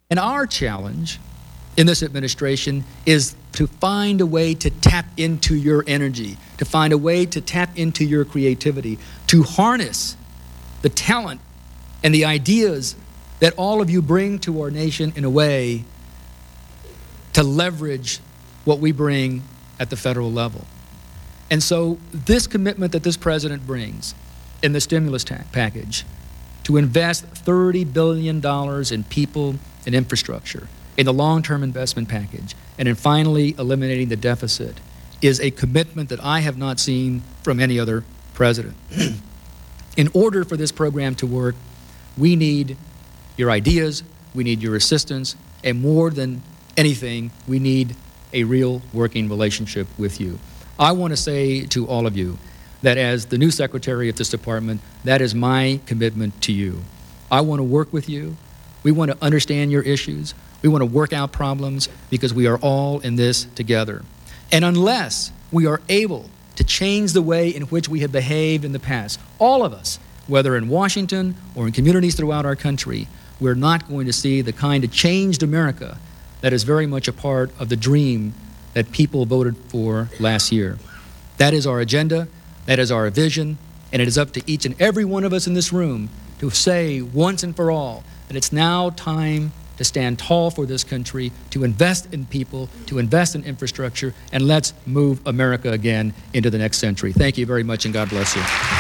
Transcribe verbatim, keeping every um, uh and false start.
And our challenge in this administration is to find a way to tap into your energy, to find a way to tap into your creativity, to harness the talent and the ideas that all of you bring to our nation in a way to leverage what we bring at the federal level. And so this commitment that this president brings in the stimulus package to invest thirty billion dollars in people and infrastructure, in the long-term investment package, and in finally eliminating the deficit is a commitment that I have not seen from any other president. In order for this program to work, we need your ideas, we need your assistance, and more than anything, we need a real working relationship with you. I want to say to all of you that as the new secretary of this department, that is my commitment to you. I want to work with you. We want to understand your issues. We want to work out problems because we are all in this together. And unless we are able to change the way in which we have behaved in the past, all of us, whether in Washington or in communities throughout our country, we're not going to see the kind of changed America that is very much a part of the dream that people voted for last year. That is our agenda, that is our vision, and it is up to each and every one of us in this room to say once and for all that it's now time to stand tall for this country, to invest in people, to invest in infrastructure, and let's move America again into the next century. Thank you very much, and God bless you.